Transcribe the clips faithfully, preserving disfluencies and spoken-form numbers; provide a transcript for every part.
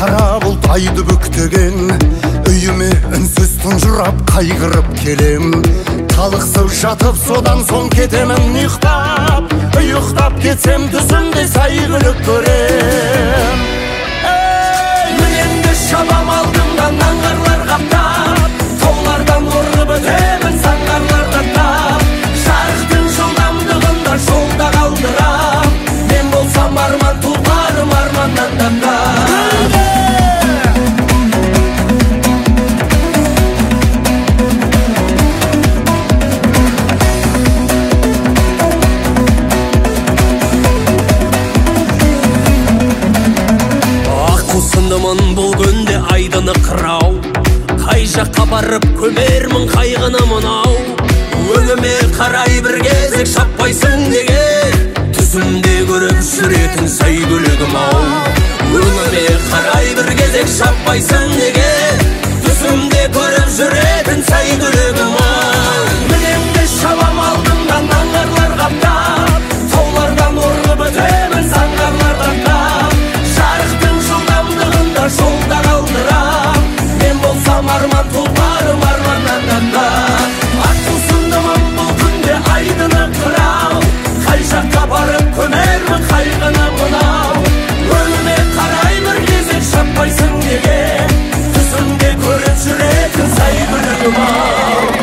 қара бұлт айды бүктеген, үйіме үнсіз тұнжырап қайғырып келем. Талықсып жатып содан соң кетемін ұйықтап, ұйықтап кетсем түсімде сәйгүлік көрем. Мінемді шабам алдымдан аңғарлар қаптап, таулардан орғып өтемін саңғарлар қаттап. Жарықтың жылдамдығында жолда қалдырам, мен болсам арман тұлғарым арманнан тапқан. Аққусындымын бұл күнде айдыны қырау, қай жаққа барып көмермін қайғыны мынау. Өңіме қарай бір кезек шаппайсың неге, түсімде көріп жүретін сәйгүлігім ау. Өңіме қарай бір кезек шаппайсың неге, түсімде көріп жүретін сәйгүлігім ау. Мінемді шабам алдымдан аңғарлар қаптап, таулардан орғып өтемін саңғарлар қаттап. Жарықтың жылдамдығында жолда қалдырам, мен болсам арман тұлғарым арманнан тапқан. Аққусындымын бұл күнде айдыны қырау, қай жаққа барып көмермін қайғыны мынау. Өңіме қарай бір кезек шаппайсың неге, түсімде көріп жүретін сәйгүлігім ау.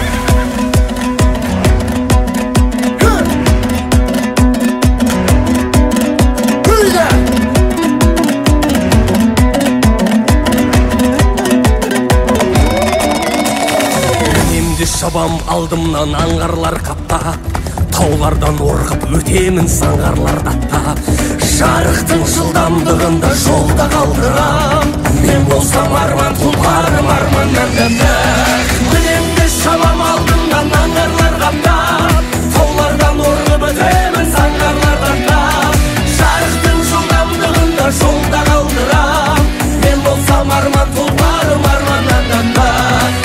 Шабам алдымнан аңғарлар қаптап, таулардан орғып өтемін саңғарлар даттап. Жарықтың жылдамдығында жолда қалдырам, мен болсам арман тұлғарым арманнан тапқан. Мінемді шабам алдымдан аңғарлар қаптап, таулардан орғып өтемін саңғарлар даттап. Жарықтың жылдамдығында жолда қалдырам, мен болсам арман тұлғарым арманнан тапқан.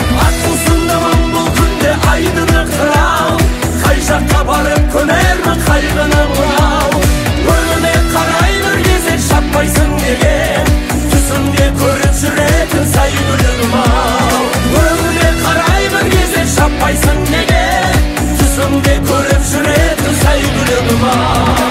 Айдыны қырау, қай жаққа барып көмермін қайғыны мынау. Өңіме қарай бір кезек шаппайсың неге, түсімде көріп жүретін сәйгүлігім ау. Өңіме қарай бір кезек шаппайсың неге, түсімде көріп жүретін сәйгүлігім ау.